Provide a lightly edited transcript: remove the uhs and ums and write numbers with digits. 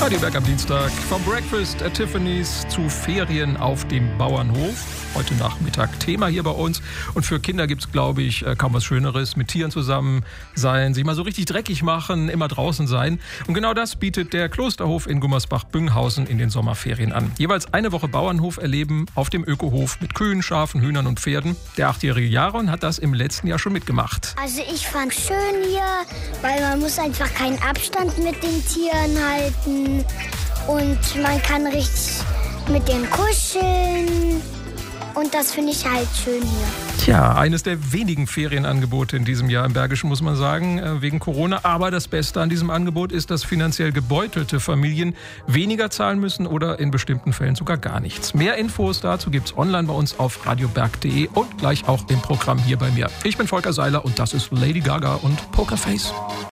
Radio Berg am Dienstag. Vom Breakfast at Tiffany's zu Ferien auf dem Bauernhof. Heute Nachmittag Thema hier bei uns. Und für Kinder gibt es, glaube ich, kaum was Schöneres. Mit Tieren zusammen sein, sich mal so richtig dreckig machen, immer draußen sein. Und genau das bietet der Klosterhof in Gummersbach-Bünghausen in den Sommerferien an. Jeweils eine Woche Bauernhof erleben auf dem Ökohof mit Kühen, Schafen, Hühnern und Pferden. Der 8-jährige Jaron hat das im letzten Jahr schon mitgemacht. Also ich fand es schön hier, weil man muss einfach keinen Abstand mit den Tieren halten. Und man kann richtig mit denen kuscheln. Und das finde ich halt schön hier. Tja, eines der wenigen Ferienangebote in diesem Jahr im Bergischen, muss man sagen, wegen Corona. Aber das Beste an diesem Angebot ist, dass finanziell gebeutelte Familien weniger zahlen müssen oder in bestimmten Fällen sogar gar nichts. Mehr Infos dazu gibt's online bei uns auf radioberg.de und gleich auch im Programm hier bei mir. Ich bin Volker Seiler und das ist Lady Gaga und Pokerface.